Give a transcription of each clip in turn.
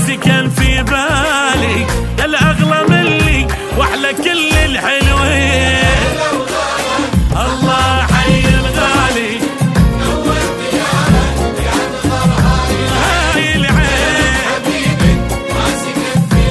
سكن في بالي، يا الأغلى مني وأحلى كل الحلوين. الله حي الغالي نورت ديارك يا نظر هاي العين، حبيبي ما سكن في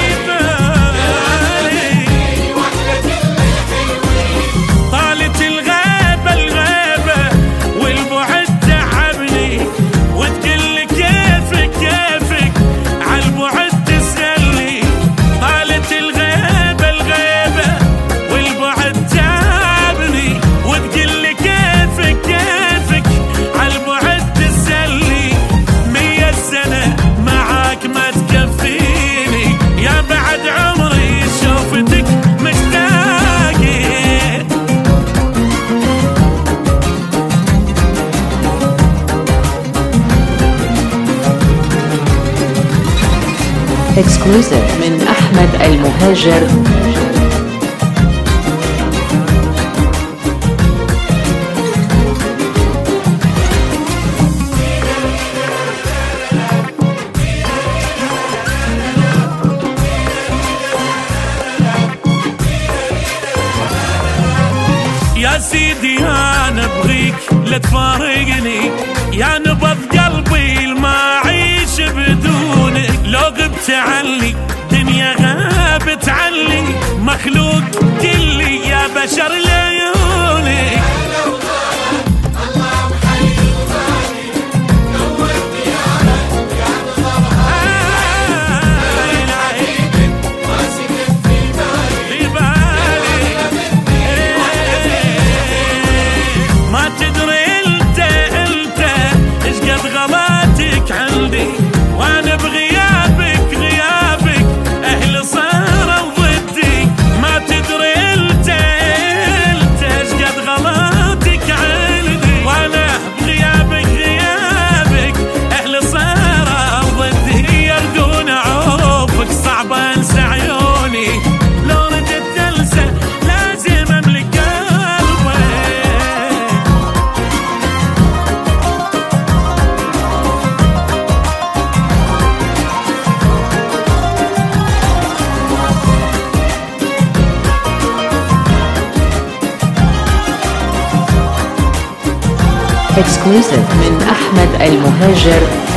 بالي وأحلى كل الحلوين. طالت الغيبة الغيبة والبعد تعبني، وتقول لي كيفك كيفك عالبعد تسألني. طالت الغيبة الغيبة والبعد تعبني، وتقول لي كيفك كيفك عالبعد تسألني. 100 سنة معاك ما تكفيني، يا بعد عمري شوفتك مشتاقي. اكسكلوسيف من أحمد المهاجر. يا سيدي أنا أبغيك لا تفارقني، يا نبض قلبي ما أعيش بدونك. لو غبت عني دنيا غابت عني، مخلوق كلي يا بشر لعيونك. عندي وانا بغيابك غيابك اهل صاروا ضدي، ما تدري انت ايش قد غلطك عندي. وانا بغيابك غيابك اهل صاروا ضدي، يردون عوفك صعب انسى عيوني، لو ردت انسى لازم املك قلبي. اكسكلوسيف من أحمد المهاجر.